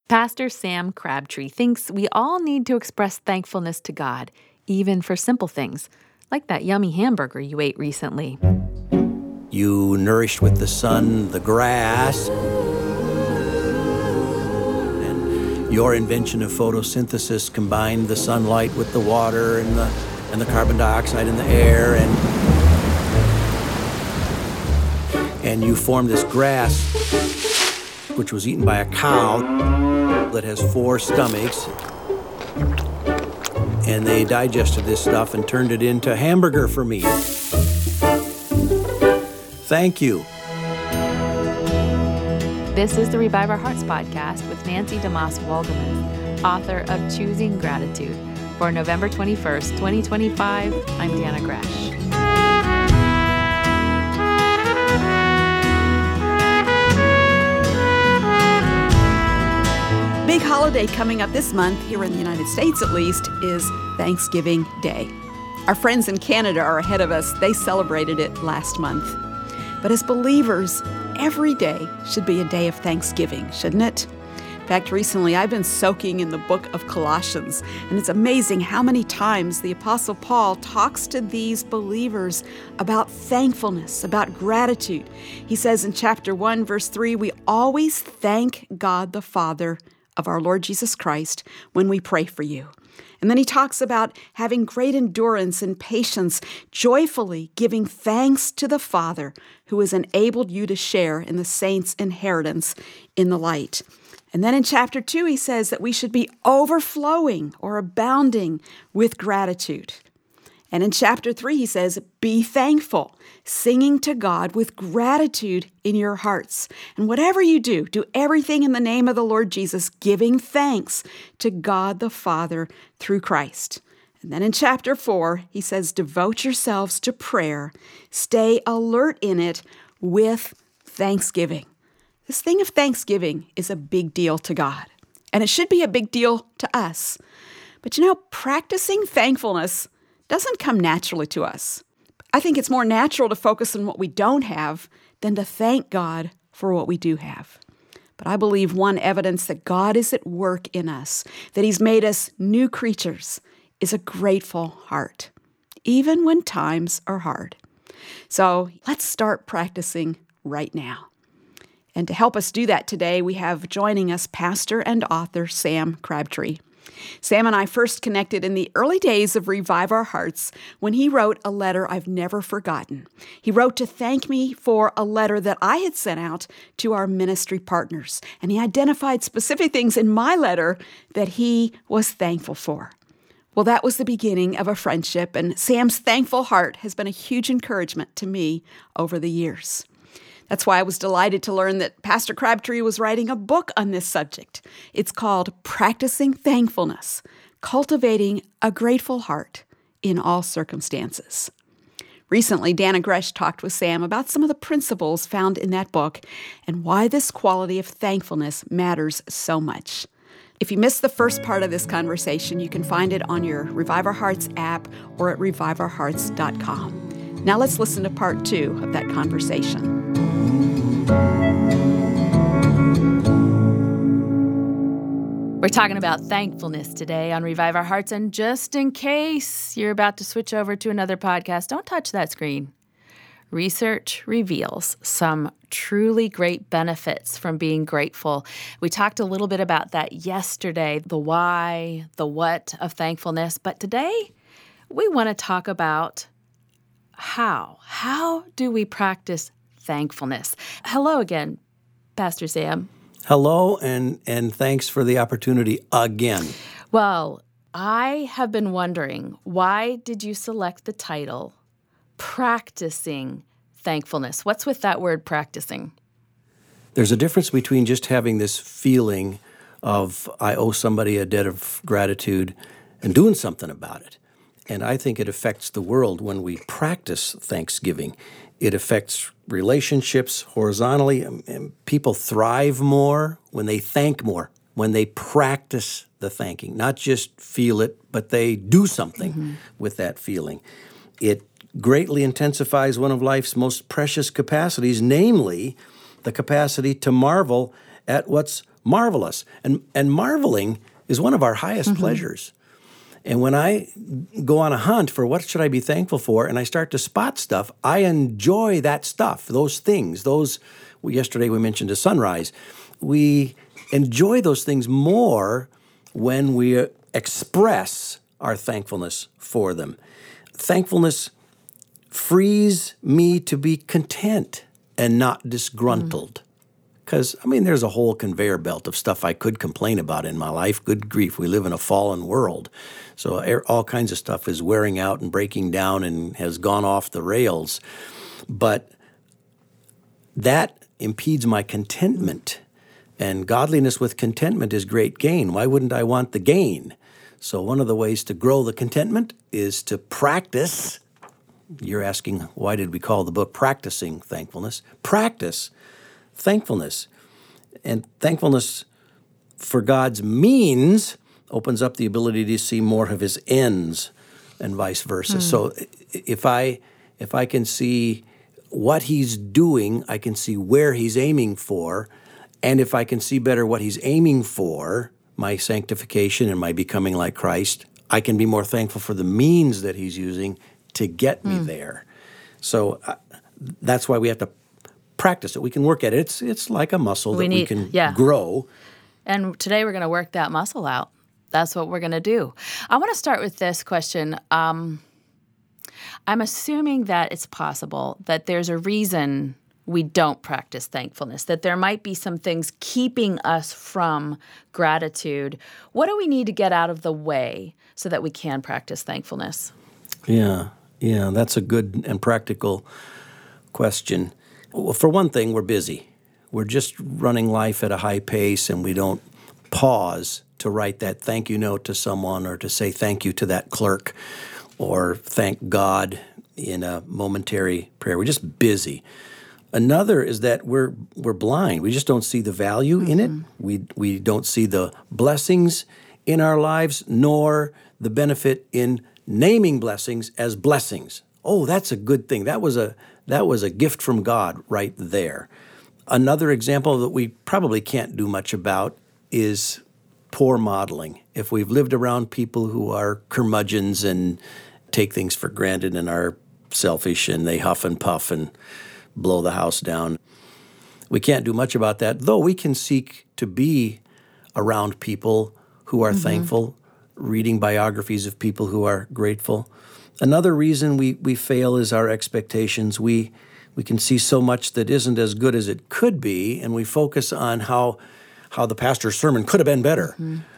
Pastor Sam Crabtree thinks we all need to express thankfulness to God, even for simple things, like that yummy hamburger you ate recently. You nourished with the sun the grass, and your invention of photosynthesis combined the sunlight with the water and the carbon dioxide in the air, and you formed this grass, which was eaten by a cow that has 4 stomachs, and they digested this stuff and turned it into hamburger for me. Thank you. This is the Revive Our Hearts podcast with Nancy DeMoss Wolgemuth, author of Choosing Gratitude. For November 21st, 2025, I'm Deanna Gresh. Big holiday coming up this month, here in the United States at least, is Thanksgiving Day. Our friends in Canada are ahead of us. They celebrated it last month. But as believers, every day should be a day of thanksgiving, shouldn't it? In fact, recently I've been soaking in the book of Colossians, and it's amazing how many times the Apostle Paul talks to these believers about thankfulness, about gratitude. He says in chapter 1, verse 3, we always thank God the Father of our Lord Jesus Christ when we pray for you. And then he talks about having great endurance and patience, joyfully giving thanks to the Father who has enabled you to share in the saints' inheritance in the light. And then in chapter 2, he says that we should be overflowing or abounding with gratitude. And in chapter 3, he says, be thankful, singing to God with gratitude in your hearts. And whatever you do, do everything in the name of the Lord Jesus, giving thanks to God the Father through Christ. And then in chapter 4, he says, devote yourselves to prayer. Stay alert in it with thanksgiving. This thing of thanksgiving is a big deal to God, and it should be a big deal to us. But practicing thankfulness doesn't come naturally to us. I think it's more natural to focus on what we don't have than to thank God for what we do have. But I believe one evidence that God is at work in us, that He's made us new creatures, is a grateful heart, even when times are hard. So let's start practicing right now. And to help us do that today, we have joining us pastor and author Sam Crabtree. Sam and I first connected in the early days of Revive Our Hearts when he wrote a letter I've never forgotten. He wrote to thank me for a letter that I had sent out to our ministry partners, and he identified specific things in my letter that he was thankful for. Well, that was the beginning of a friendship, and Sam's thankful heart has been a huge encouragement to me over the years. That's why I was delighted to learn that Pastor Crabtree was writing a book on this subject. It's called Practicing Thankfulness, Cultivating a Grateful Heart in All Circumstances. Recently, Deanna Gresh talked with Sam about some of the principles found in that book and why this quality of thankfulness matters so much. If you missed the first part of this conversation, you can find it on your Revive Our Hearts app or at reviveourhearts.com. Now let's listen to part 2 of that conversation. We're talking about thankfulness today on Revive Our Hearts, and just in case you're about to switch over to another podcast, don't touch that screen. Research reveals some truly great benefits from being grateful. We talked a little bit about that yesterday, the why, the what of thankfulness, but today we want to talk about how. How do we practice thankfulness? Hello again, Pastor Sam. Hello, and thanks for the opportunity again. Well, I have been wondering, why did you select the title, Practicing Thankfulness? What's with that word, practicing? There's a difference between just having this feeling of I owe somebody a debt of gratitude and doing something about it. And I think it affects the world when we practice thanksgiving. It affects relationships horizontally. People thrive more when they thank more, when they practice the thanking, not just feel it, but they do something with that feeling. It greatly intensifies one of life's most precious capacities, namely the capacity to marvel at what's marvelous. And marveling is one of our highest pleasures. And when I go on a hunt for what should I be thankful for, and I start to spot stuff, I enjoy that stuff, those things. Yesterday we mentioned a sunrise. We enjoy those things more when we express our thankfulness for them. Thankfulness frees me to be content and not disgruntled. Because, there's a whole conveyor belt of stuff I could complain about in my life. Good grief, we live in a fallen world. So all kinds of stuff is wearing out and breaking down and has gone off the rails. But that impedes my contentment. And godliness with contentment is great gain. Why wouldn't I want the gain? So one of the ways to grow the contentment is to practice. You're asking, why did we call the book Practicing Thankfulness? Practice thankfulness. And thankfulness for God's means opens up the ability to see more of his ends and vice versa. So if I can see what he's doing, I can see where he's aiming for. And if I can see better what he's aiming for, my sanctification and my becoming like Christ, I can be more thankful for the means that he's using to get me there. So that's why we have to practice it. We can work at it. It's like a muscle that we can grow. And today we're going to work that muscle out. That's what we're going to do. I want to start with this question. I'm assuming that it's possible that there's a reason we don't practice thankfulness, that there might be some things keeping us from gratitude. What do we need to get out of the way so that we can practice thankfulness? Yeah, that's a good and practical question. Well, for one thing, we're busy. We're just running life at a high pace, and we don't pause to write that thank you note to someone or to say thank you to that clerk or thank God in a momentary prayer. We're just busy. Another is that we're blind. We just don't see the value in it. We don't see the blessings in our lives, nor the benefit in naming blessings as blessings. Oh, that's a good thing. That was a gift from God right there. Another example that we probably can't do much about is poor modeling. If we've lived around people who are curmudgeons and take things for granted and are selfish and they huff and puff and blow the house down, we can't do much about that, though we can seek to be around people who are thankful, reading biographies of people who are grateful. Another reason we fail is our expectations. We can see so much that isn't as good as it could be, and we focus on how the pastor's sermon could have been better,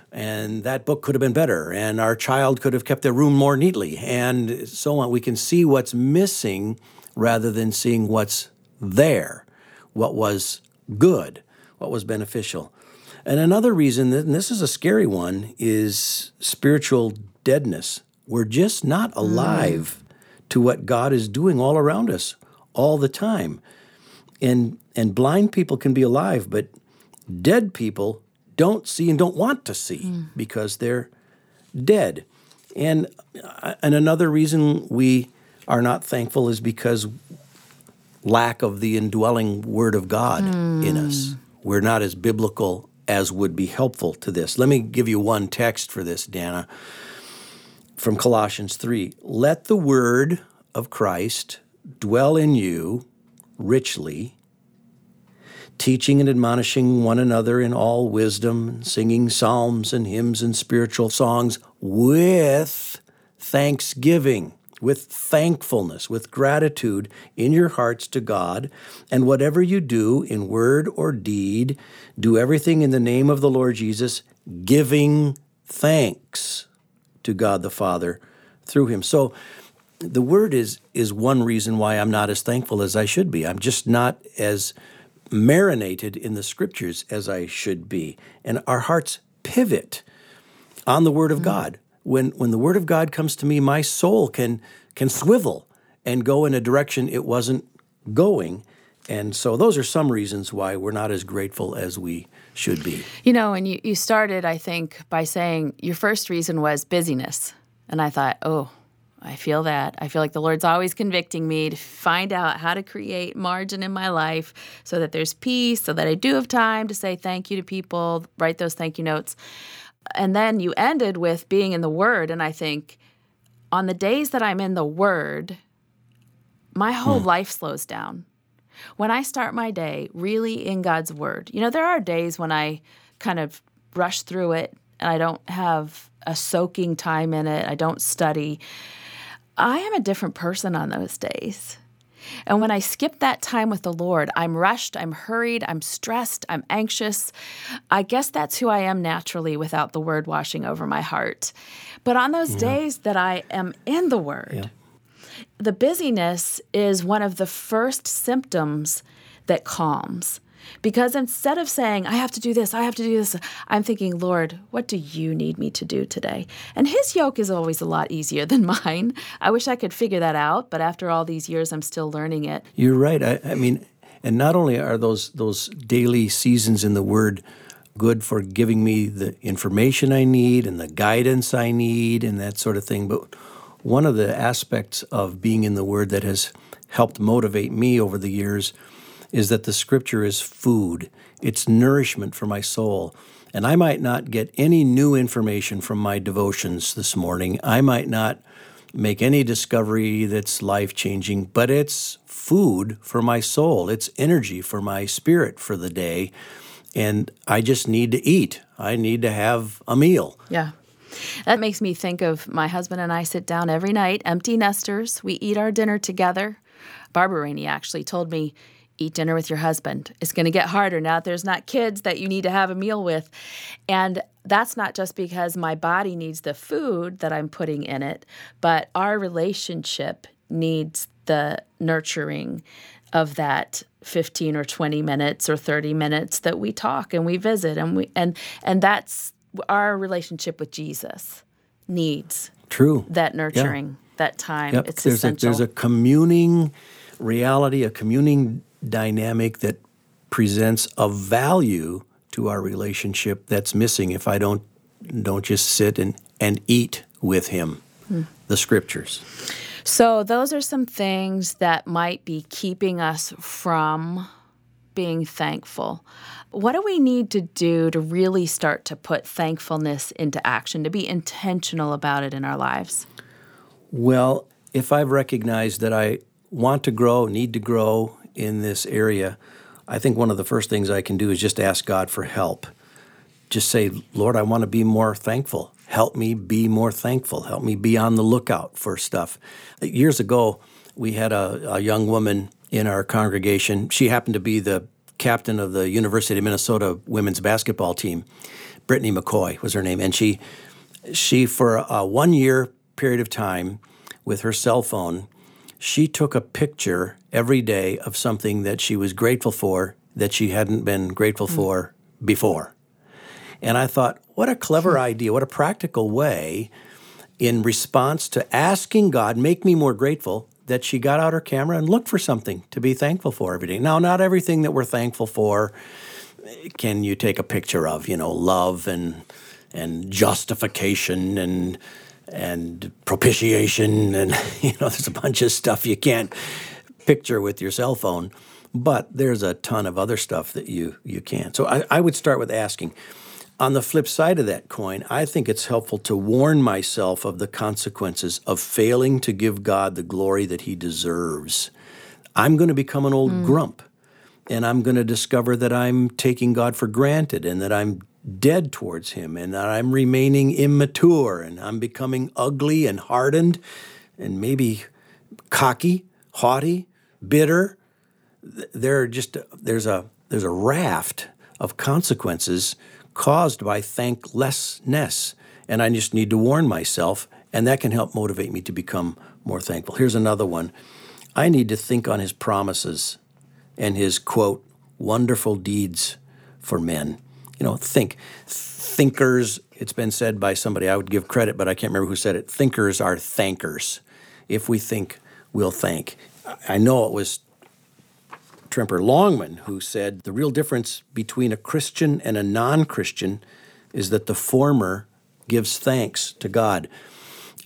and that book could have been better, and our child could have kept their room more neatly, and so on. We can see what's missing rather than seeing what's there, what was good, what was beneficial. And another reason, and this is a scary one, is spiritual deadness. We're just not alive to what God is doing all around us all the time. And blind people can be alive, but dead people don't see and don't want to see because they're dead. And another reason we are not thankful is because lack of the indwelling Word of God in us. We're not as biblical as would be helpful to this. Let me give you one text for this, Dana, from Colossians 3. Let the word of Christ dwell in you richly, teaching and admonishing one another in all wisdom, singing psalms and hymns and spiritual songs with thanksgiving, with thankfulness, with gratitude in your hearts to God. And whatever you do in word or deed, do everything in the name of the Lord Jesus, giving thanks to God the Father through him. So the word is one reason why I'm not as thankful as I should be. I'm just not as marinated in the scriptures as I should be. And our hearts pivot on the word of God. When the word of God comes to me, my soul can swivel and go in a direction it wasn't going. And so those are some reasons why we're not as grateful as we should be. You know, and you started, I think, by saying your first reason was busyness. And I thought, I feel that. I feel like the Lord's always convicting me to find out how to create margin in my life so that there's peace, so that I do have time to say thank you to people, write those thank you notes. And then you ended with being in the Word, and I think on the days that I'm in the Word, my whole life slows down. When I start my day really in God's Word, there are days when I kind of rush through it and I don't have a soaking time in it. I don't study. I am a different person on those days. And when I skip that time with the Lord, I'm rushed, I'm hurried, I'm stressed, I'm anxious. I guess that's who I am naturally without the Word washing over my heart. But on those days that I am in the Word, the busyness is one of the first symptoms that calms. Because instead of saying, I have to do this, I'm thinking, Lord, what do you need me to do today? And his yoke is always a lot easier than mine. I wish I could figure that out, but after all these years, I'm still learning it. You're right. I mean, and not only are those daily seasons in the Word good for giving me the information I need and the guidance I need and that sort of thing, but one of the aspects of being in the Word that has helped motivate me over the years is that the Scripture is food. It's nourishment for my soul. And I might not get any new information from my devotions this morning. I might not make any discovery that's life-changing, but it's food for my soul. It's energy for my spirit for the day. And I just need to eat. I need to have a meal. Yeah. That makes me think of my husband and I sit down every night, empty nesters. We eat our dinner together. Barbara Rainey actually told me, eat dinner with your husband. It's going to get harder now that there's not kids that you need to have a meal with. And that's not just because my body needs the food that I'm putting in it, but our relationship needs the nurturing of that 15 or 20 minutes or 30 minutes that we talk and we visit. And that's our relationship with Jesus needs. True. That nurturing, that time. Yep. It's essential. There's a communing reality, a communing dynamic that presents a value to our relationship that's missing if I don't just sit and eat with him, the Scriptures. So those are some things that might be keeping us from being thankful. What do we need to do to really start to put thankfulness into action, to be intentional about it in our lives? Well, if I've recognized that I want to grow, need to grow in this area, I think one of the first things I can do is just ask God for help. Just say, Lord, I want to be more thankful. Help me be more thankful. Help me be on the lookout for stuff. Years ago, we had a young woman in our congregation. She happened to be the captain of the University of Minnesota women's basketball team. Brittany McCoy was her name. And she for a 1-year period of time with her cell phone, she took a picture every day of something that she was grateful for that she hadn't been grateful for before. And I thought, what a clever idea, what a practical way in response to asking God, make me more grateful, that she got out her camera and looked for something to be thankful for every day. Now, not everything that we're thankful for can you take a picture of, love and justification and propitiation, and there's a bunch of stuff you can't picture with your cell phone, but there's a ton of other stuff that you can. So I would start with asking. On the flip side of that coin, I think it's helpful to warn myself of the consequences of failing to give God the glory that he deserves. I'm going to become an old grump, and I'm going to discover that I'm taking God for granted and that I'm dead towards him and that I'm remaining immature and I'm becoming ugly and hardened and maybe cocky, haughty, bitter. There's a raft of consequences caused by thanklessness, and I just need to warn myself, and that can help motivate me to become more thankful. Here's another one. I need to think on his promises and his, quote, wonderful deeds for men. Thinkers, it's been said by somebody, I would give credit, but I can't remember who said it. Thinkers are thankers. If we think, we'll thank. I know it was Tremper Longman who said the real difference between a Christian and a non-Christian is that the former gives thanks to God.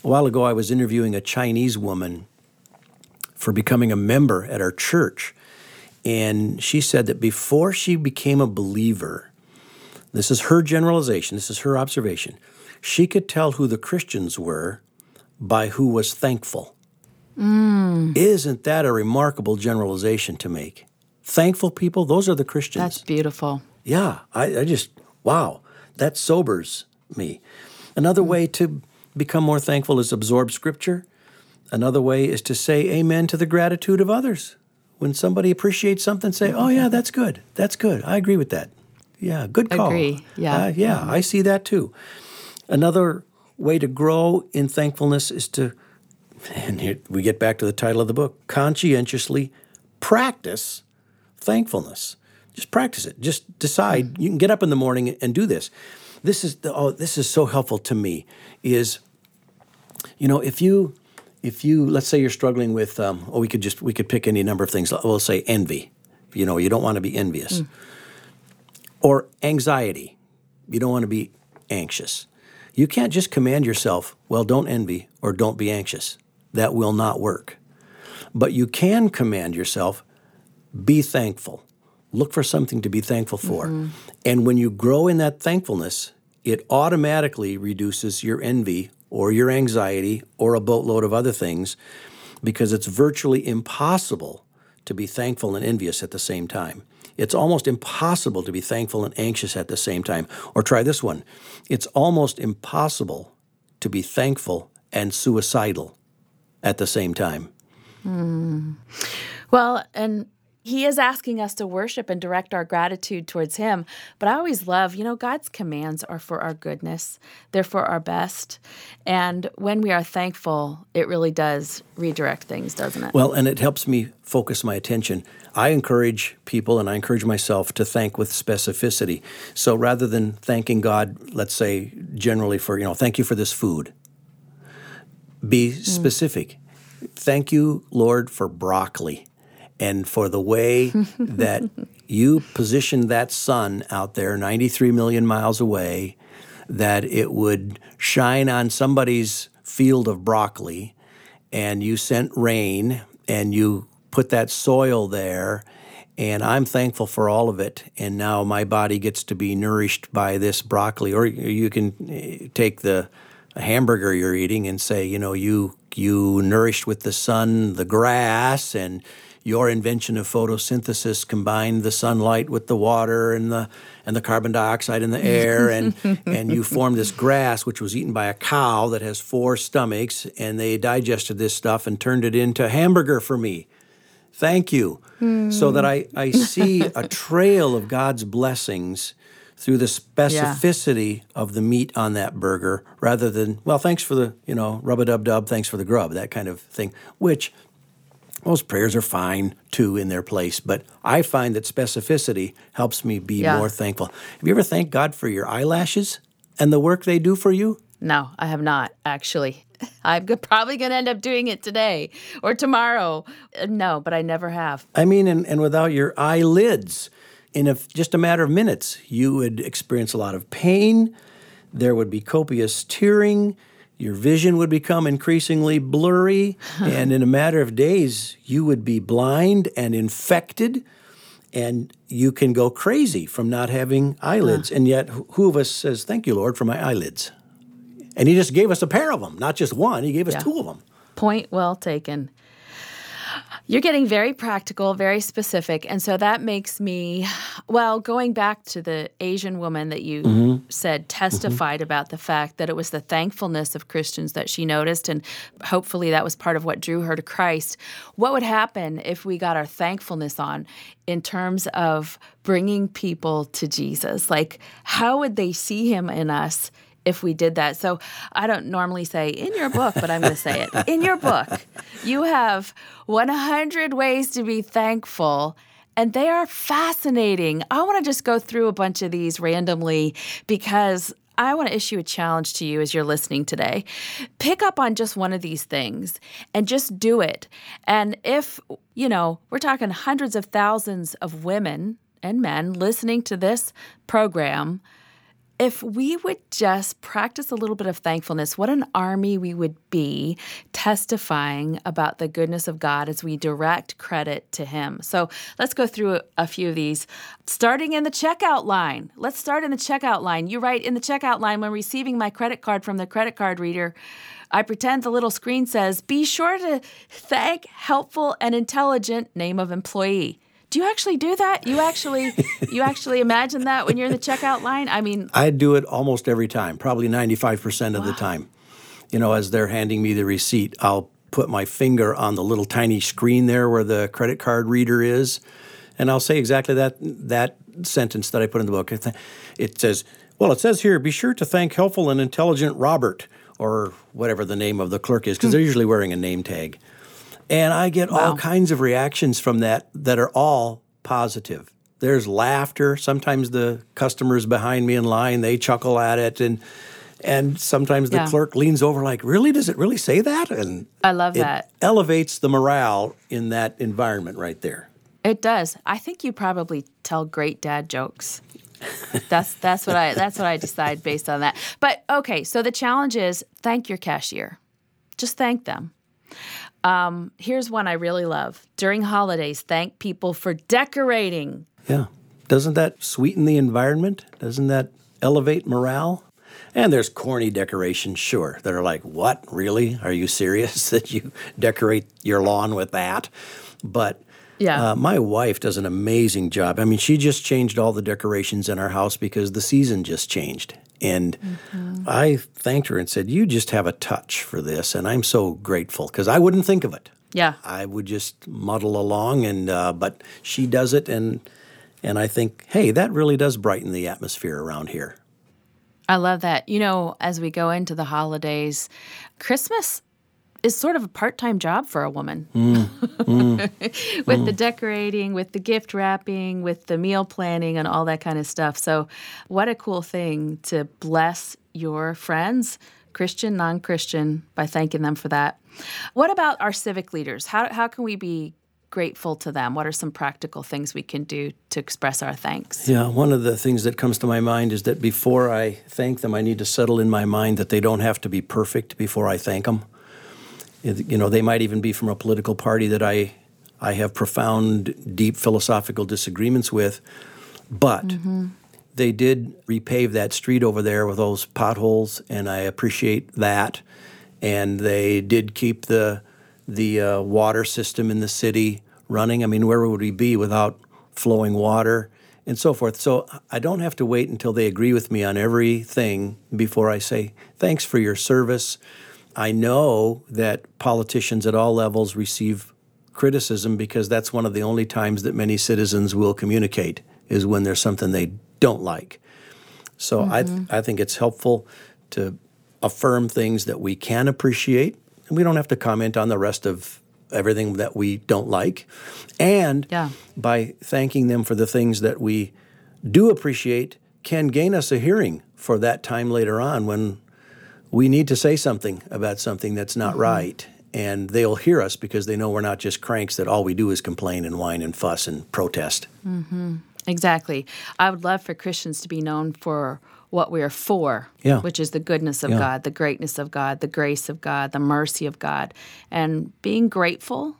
A while ago, I was interviewing a Chinese woman for becoming a member at our church. And she said that before she became a believer, this is her generalization, this is her observation, she could tell who the Christians were by who was thankful. Isn't that a remarkable generalization to make? Thankful people, those are the Christians. That's beautiful. Yeah, I just, wow, that sobers me. Another way to become more thankful is absorb Scripture. Another way is to say amen to the gratitude of others. When somebody appreciates something, say, oh, yeah, that's good. That's good. I agree with that. Yeah, good call. Agree, yeah. I see that too. Another way to grow in thankfulness is to, and here we get back to the title of the book, conscientiously practice thankfulness. Just practice it. Just decide. You can get up in the morning and do this. This is so helpful to me. Is, if you let's say you're struggling with, we could pick any number of things. We'll say envy. You don't want to be envious, or anxiety. You don't want to be anxious. You can't just command yourself, well, don't envy or don't be anxious. That will not work. But you can command yourself, be thankful. Look for something to be thankful for. Mm-hmm. And when you grow in that thankfulness, it automatically reduces your envy or your anxiety or a boatload of other things, because it's virtually impossible to be thankful and envious at the same time. It's almost impossible to be thankful and anxious at the same time. Or try this one. It's almost impossible to be thankful and suicidal at the same time. Well, and he is asking us to worship and direct our gratitude towards him. But I always love, God's commands are for our goodness. They're for our best. And when we are thankful, it really does redirect things, doesn't it? Well, and it helps me focus my attention. I encourage people, and I encourage myself, to thank with specificity. So rather than thanking God, let's say generally for, thank you for this food, be specific. Thank you, Lord, for broccoli. And for the way that you positioned that sun out there 93 million miles away, that it would shine on somebody's field of broccoli, and you sent rain, and you put that soil there, and I'm thankful for all of it, and now my body gets to be nourished by this broccoli. Or you can take the hamburger you're eating and say, you nourished with the sun the grass, and your invention of photosynthesis combined the sunlight with the water and the carbon dioxide in the air, and you formed this grass, which was eaten by a cow that has 4 stomachs, and they digested this stuff and turned it into hamburger for me. Thank you. So that I see a trail of God's blessings through the specificity of the meat on that burger, rather than, well, thanks for the, rub-a-dub-dub, thanks for the grub, that kind of thing, which those prayers are fine, too, in their place. But I find that specificity helps me be more thankful. Have you ever thanked God for your eyelashes and the work they do for you? No, I have not, actually. I'm probably going to end up doing it today or tomorrow. No, but I never have. I mean, and without your eyelids, in just a matter of minutes, you would experience a lot of pain. There would be copious tearing. Your vision would become increasingly blurry, and in a matter of days, you would be blind and infected, and you can go crazy from not having eyelids. And yet, who of us says, thank you, Lord, for my eyelids? And he just gave us a pair of them, not just one. He gave us 2 of them. Point well taken. You're getting very practical, very specific, and so that makes me, going back to the Asian woman that you said testified about the fact that it was the thankfulness of Christians that she noticed, and hopefully that was part of what drew her to Christ. What would happen if we got our thankfulness on in terms of bringing people to Jesus? Like, how would they see him in us if we did that? So I don't normally say in your book, but I'm going to say it. In your book, you have 100 ways to be thankful, and they are fascinating. I want to just go through a bunch of these randomly because I want to issue a challenge to you as you're listening today. Pick up on just one of these things and just do it. And if, we're talking hundreds of thousands of women and men listening to this program, If we would just practice a little bit of thankfulness, what an army we would be testifying about the goodness of God as we direct credit to Him. So let's go through a few of these. Starting in the checkout line. Let's start in the checkout line. You write in the checkout line, when receiving my credit card from the credit card reader, I pretend the little screen says, be sure to thank helpful and intelligent name of employee. Do you actually do that? You actually imagine that when you're in the checkout line? I mean, I do it almost every time, probably 95% of the time. As they're handing me the receipt, I'll put my finger on the little tiny screen there where the credit card reader is, and I'll say exactly that sentence that I put in the book. It says here, be sure to thank helpful and intelligent Robert, or whatever the name of the clerk is, because they're usually wearing a name tag. And I get all kinds of reactions from that are all positive. There's laughter. Sometimes the customers behind me in line, they chuckle at it. And sometimes the clerk leans over like, really? Does it really say that? And I love that. It elevates the morale in that environment right there. It does. I think you probably tell great dad jokes. That's what I decide based on that. But okay, so the challenge is thank your cashier. Just thank them. Here's one I really love. During holidays, thank people for decorating. Yeah. Doesn't that sweeten the environment? Doesn't that elevate morale? And there's corny decorations, sure, that are like, what, really? Are you serious that you decorate your lawn with that? But my wife does an amazing job. I mean, she just changed all the decorations in our house because the season just changed. And I thanked her and said, you just have a touch for this, and I'm so grateful, because I wouldn't think of it. Yeah. I would just muddle along, and but she does it, and I think, hey, that really does brighten the atmosphere around here. I love that. As we go into the holidays, Christmas is sort of a part-time job for a woman. With the decorating, with the gift wrapping, with the meal planning and all that kind of stuff. So what a cool thing to bless your friends, Christian, non-Christian, by thanking them for that. What about our civic leaders? How can we be grateful to them? What are some practical things we can do to express our thanks? Yeah, one of the things that comes to my mind is that before I thank them, I need to settle in my mind that they don't have to be perfect before I thank them. They might even be from a political party that I have profound, deep philosophical disagreements with, but they did repave that street over there with those potholes, and I appreciate that. And they did keep the water system in the city running. I mean, where would we be without flowing water and so forth? So I don't have to wait until they agree with me on everything before I say, thanks for your service. I know that politicians at all levels receive criticism because that's one of the only times that many citizens will communicate, is when there's something they don't like. So I think it's helpful to affirm things that we can appreciate, and we don't have to comment on the rest of everything that we don't like. And by thanking them for the things that we do appreciate can gain us a hearing for that time later on when we need to say something about something that's not right, and they'll hear us because they know we're not just cranks that all we do is complain and whine and fuss and protest. Exactly. I would love for Christians to be known for what we are for, which is the goodness of God, the greatness of God, the grace of God, the mercy of God, and being grateful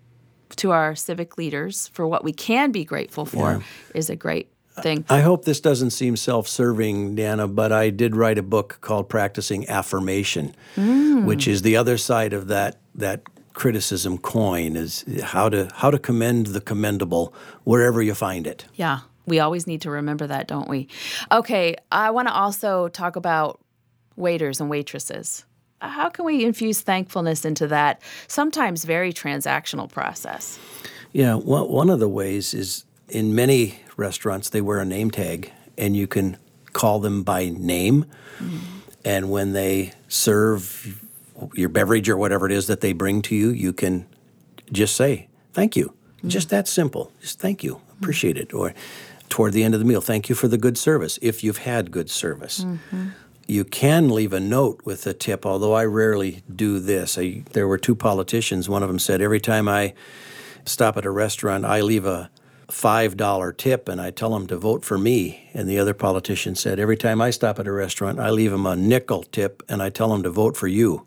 to our civic leaders for what we can be grateful for is a great thing. I hope this doesn't seem self-serving, Dana, but I did write a book called Practicing Affirmation, which is the other side of that criticism coin, is how to commend the commendable wherever you find it. Yeah, we always need to remember that, don't we? Okay, I want to also talk about waiters and waitresses. How can we infuse thankfulness into that sometimes very transactional process? Yeah, one of the ways is, in many restaurants, they wear a name tag, and you can call them by name. And when they serve your beverage or whatever it is that they bring to you, you can just say, thank you. Just that simple. Just thank you. Appreciate it. Or toward the end of the meal, thank you for the good service, if you've had good service. You can leave a note with a tip, although I rarely do this. There were two politicians. One of them said, every time I stop at a restaurant, I leave a $5 tip and I tell them to vote for me. And the other politician said, every time I stop at a restaurant, I leave them a nickel tip and I tell them to vote for you.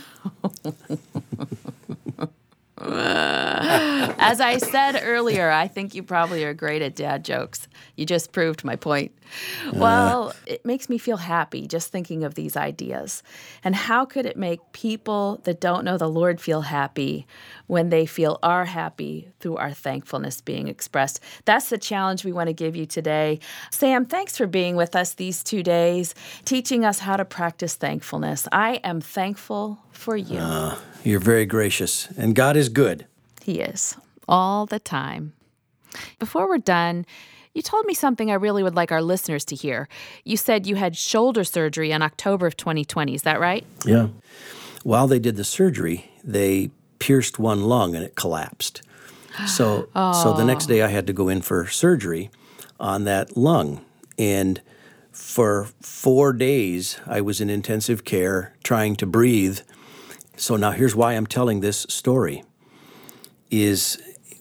As I said earlier, I think you probably are great at dad jokes. You just proved my point. Well, it makes me feel happy just thinking of these ideas. And how could it make people that don't know the Lord feel happy when they feel our happy through our thankfulness being expressed? That's the challenge we want to give you today. Sam, thanks for being with us these 2 days, teaching us how to practice thankfulness. I am thankful for you. You're very gracious, and God is good. He is, all the time. Before we're done, you told me something I really would like our listeners to hear. You said you had shoulder surgery in October of 2020. Is that right? Yeah. While they did the surgery, they pierced one lung and it collapsed. So the next day I had to go in for surgery on that lung. And for 4 days, I was in intensive care trying to breathe. So now here's why I'm telling this story, is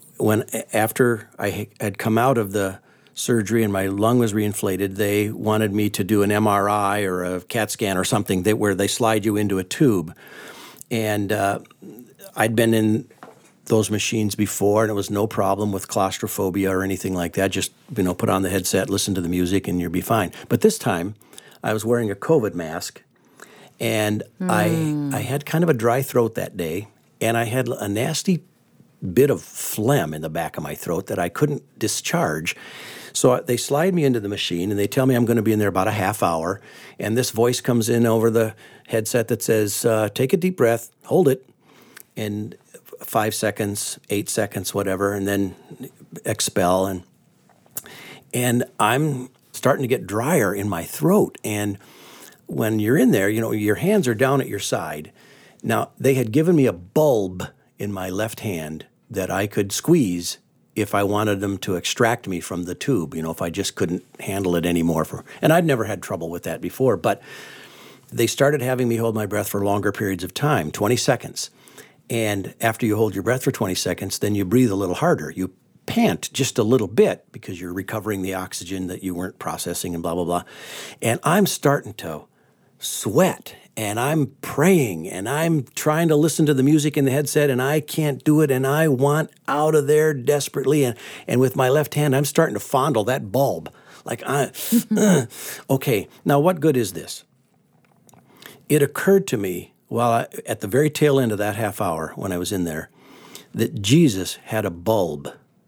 after I had come out of the surgery and my lung was reinflated, they wanted me to do an MRI or a CAT scan or something where they slide you into a tube. And I'd been in those machines before, and it was no problem with claustrophobia or anything like that. Just, put on the headset, listen to the music, and you'll be fine. But this time, I was wearing a COVID mask, and I had kind of a dry throat that day, and I had a nasty bit of phlegm in the back of my throat that I couldn't discharge. So they slide me into the machine, and they tell me I'm going to be in there about a half hour, and this voice comes in over the headset that says, take a deep breath, hold it, and 5 seconds, 8 seconds, whatever, and then expel. And I'm starting to get drier in my throat. And when you're in there, your hands are down at your side. Now, they had given me a bulb in my left hand that I could squeeze if I wanted them to extract me from the tube, if I just couldn't handle it anymore. And I'd never had trouble with that before, but they started having me hold my breath for longer periods of time, 20 seconds. And after you hold your breath for 20 seconds, then you breathe a little harder. You pant just a little bit because you're recovering the oxygen that you weren't processing and blah, blah, blah. And I'm starting to sweat, and I'm praying, and I'm trying to listen to the music in the headset, and I can't do it, and I want out of there desperately. And with my left hand, I'm starting to fondle that bulb. Okay, now what good is this? It occurred to me at the very tail end of that half hour when I was in there, that Jesus had a bulb.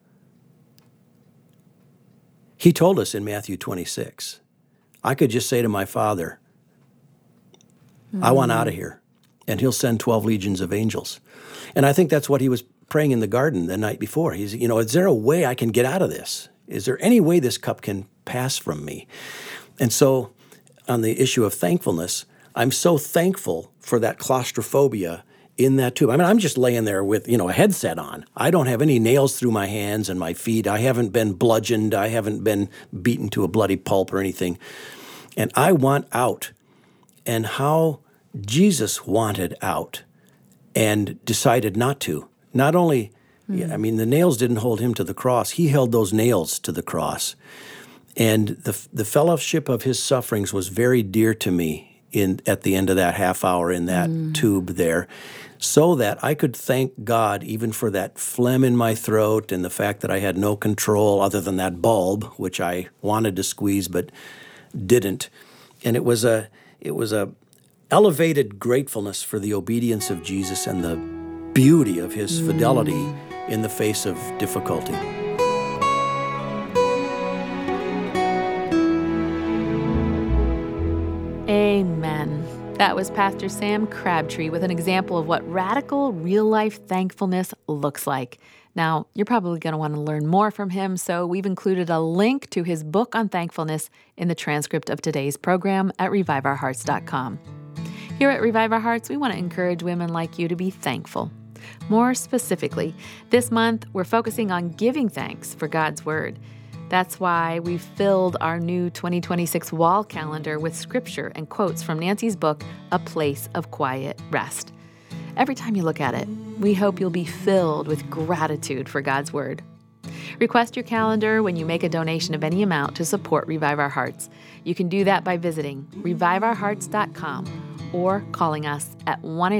He told us in Matthew 26, I could just say to my Father, I want out of here, and he'll send 12 legions of angels. And I think that's what he was praying in the garden the night before. He's, is there a way I can get out of this? Is there any way this cup can pass from me? And so on the issue of thankfulness, I'm so thankful for that claustrophobia in that tube. I'm just laying there with, a headset on. I don't have any nails through my hands and my feet. I haven't been bludgeoned. I haven't been beaten to a bloody pulp or anything. And I want out. And how Jesus wanted out and decided not to. Not only, the nails didn't hold him to the cross. He held those nails to the cross. And the fellowship of his sufferings was very dear to me at the end of that half hour in that tube there, so that I could thank God even for that phlegm in my throat and the fact that I had no control other than that bulb, which I wanted to squeeze but didn't. And it was a elevated gratefulness for the obedience of Jesus and the beauty of his fidelity in the face of difficulty. Amen. That was Pastor Sam Crabtree with an example of what radical, real-life thankfulness looks like. Now, you're probably going to want to learn more from him, so we've included a link to his book on thankfulness in the transcript of today's program at reviveourhearts.com. Here at Revive Our Hearts, we want to encourage women like you to be thankful. More specifically, this month, we're focusing on giving thanks for God's Word. That's why we've filled our new 2026 wall calendar with scripture and quotes from Nancy's book, A Place of Quiet Rest. Every time you look at it, we hope you'll be filled with gratitude for God's Word. Request your calendar when you make a donation of any amount to support Revive Our Hearts. You can do that by visiting reviveourhearts.com or calling us at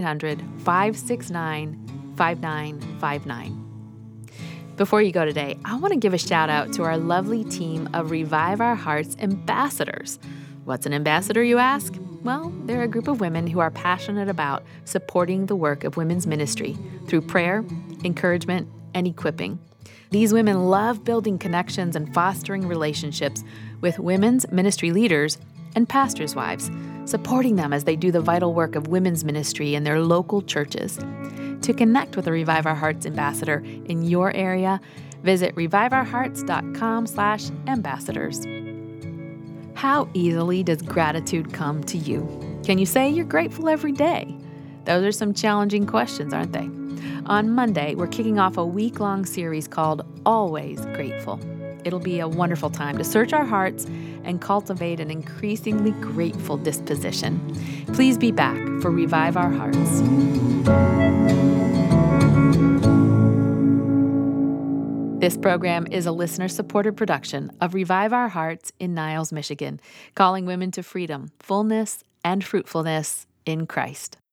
1-800-569-5959. Before you go today, I want to give a shout out to our lovely team of Revive Our Hearts ambassadors. What's an ambassador, you ask? Well, they're a group of women who are passionate about supporting the work of women's ministry through prayer, encouragement, and equipping. These women love building connections and fostering relationships with women's ministry leaders and pastors' wives, supporting them as they do the vital work of women's ministry in their local churches. To connect with a Revive Our Hearts ambassador in your area, visit reviveourhearts.com/ambassadors. How easily does gratitude come to you? Can you say you're grateful every day? Those are some challenging questions, aren't they? On Monday, we're kicking off a week-long series called Always Grateful. It'll be a wonderful time to search our hearts and cultivate an increasingly grateful disposition. Please be back for Revive Our Hearts. This program is a listener-supported production of Revive Our Hearts in Niles, Michigan, calling women to freedom, fullness, and fruitfulness in Christ.